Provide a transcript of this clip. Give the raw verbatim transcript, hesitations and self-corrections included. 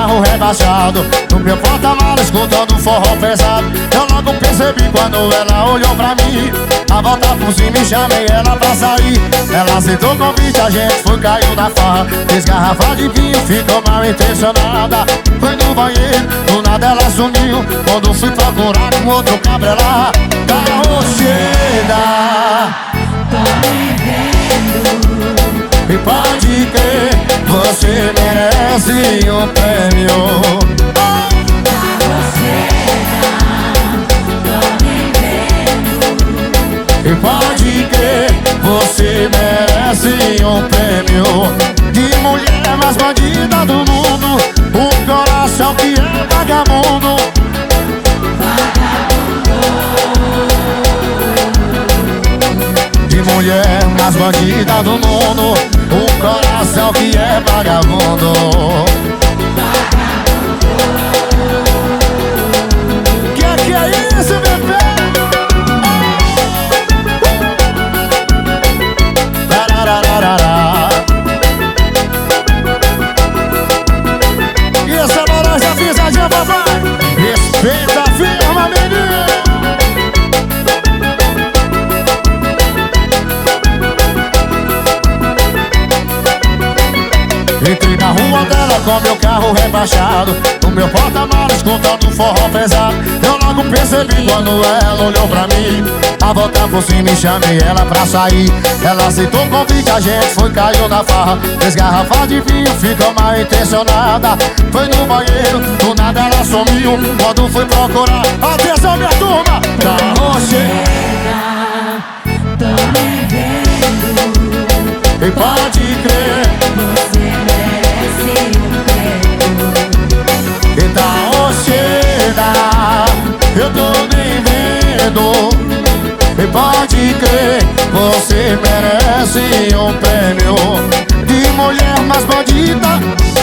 carro rebaixado, no meu porta-malas escutando forró pesado. Eu logo percebi quando ela olhou pra mim. A volta por cima e chamei ela pra sair. Ela aceitou o convite, a gente foi, caiu na farra. Fez garrafa de vinho, ficou mal intencionada. Foi no banheiro, do nada ela sumiu. Quando fui procurar com outro cabra ela carroceira. Tô vivendo. E pode crer, você merece um prêmio. Carroceira, tô vivendo. E pode crer, você merece um prêmio de mulher mais bandida do mundo, um coração que é vagabundo. De mulher mais bandida do mundo, um coração que é vagabundo. Que é que é isso, bebê? E essa laranja pisadinha, papai? Respeita a firma, menino. Entrei na rua dela com meu carro rebaixado, no meu porta-malas escutando forró pesado. Eu logo percebi quando ela olhou pra mim. A volta por cima e chamei ela pra sair. Ela aceitou o convite, a gente foi, caiu na farra. Fez garrafa de vinho, ficou mal intencionada. Foi no banheiro, do nada ela sumiu. Quando fui procurar, atenção minha turma, carroceira. Tô vivendo. E pode crer, Você merece um prêmio. e carroceira, eu tô nem vendo. E pode crer, você merece um prêmio de mulher mais bandida.